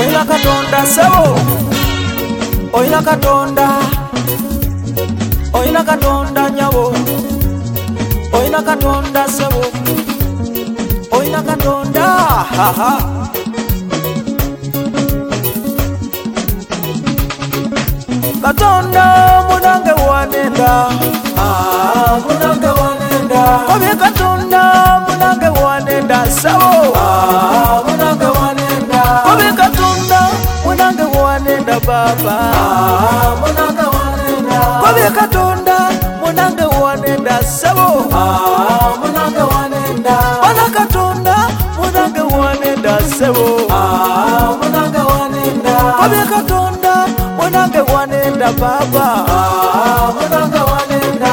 Oina katonda sebo, oina katonda, oina katonda nyabo, oina katonda sebo, oina katonda, ha ha. Katonda munange wanenda, munange wanenda. Obe katonda munange wanenda sebo, munange wanenda. Obe katonda munange wanenda baba, munange wanenda. Obe katonda munange wanenda sebo, munange wanenda. Bana katonda munange wanenda sebo, munange wanenda. Obe katonda munange wanenda baba, munange wanenda.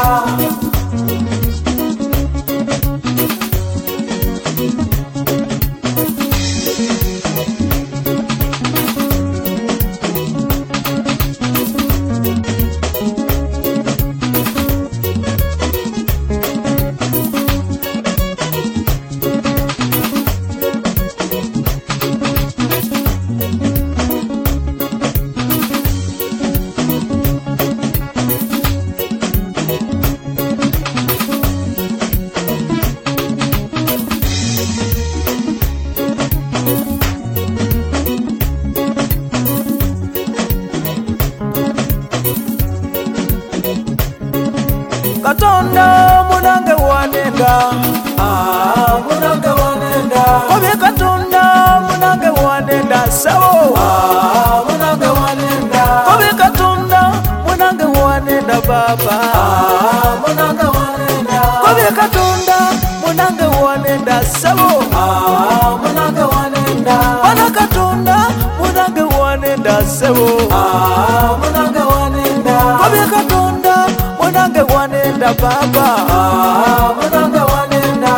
Katonda munange wanenda, munange wanenda. Obe katonda munange wanenda sebo, munange wanenda. Obe katonda munange wanenda baba, munange wanenda. Obe katonda munange wanenda sebo, munange wanenda. Bana katonda munange wanenda sebo, munange wanenda. Obe katonda munange wanenda baba, munange wanenda.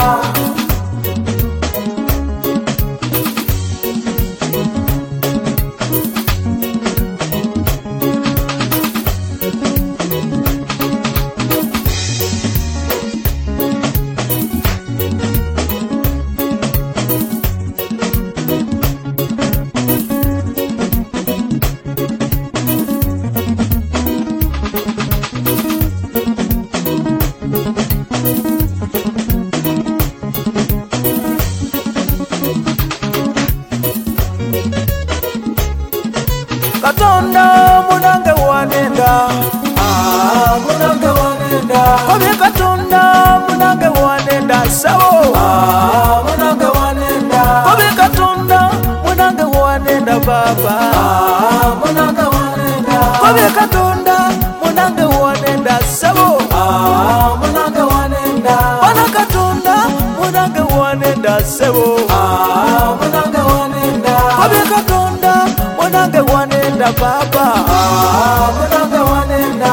Katonda munange wanenda, munange wanenda. Obe katonda munange wanenda sebo, munange wanenda. Obe katonda munange wanenda baba, munange wanenda. Obe katonda munange wanenda sebo, munange wanenda. Bana katonda munange wanenda sebo, munange wanenda. Obe katonda munange wanenda baba, munange wanenda.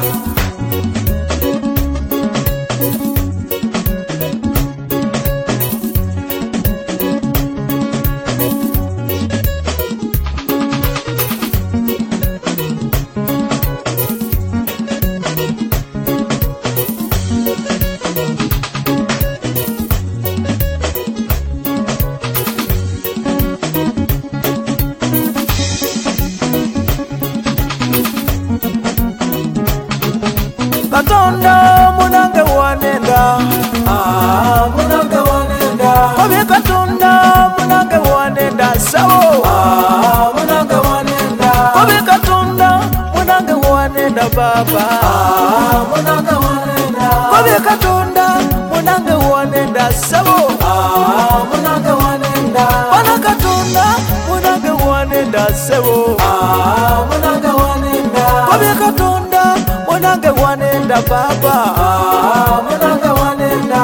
Katonda munange wanenda, munange wanenda. Obe katonda munange wanenda sebo, munange wanenda. Obe katonda munange wanenda baba, munange wanenda. Obe katonda munange wanenda sebo, munange wanenda. Bana katonda munange wanenda sebo, munange wanenda. Obe katonda munange wanenda baba, munange wanenda.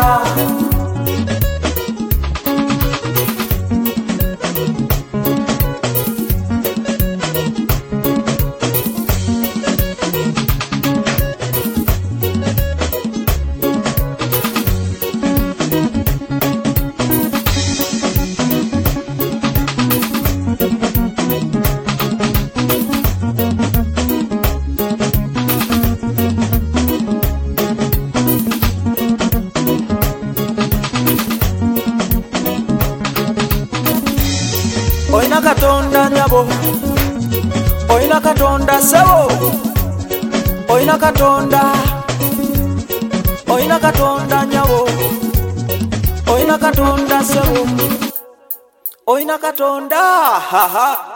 nyabo. Oina katonda sebo, oina katonda, oina katonda nyabo, oina katonda sebo, oina katonda, ha ha.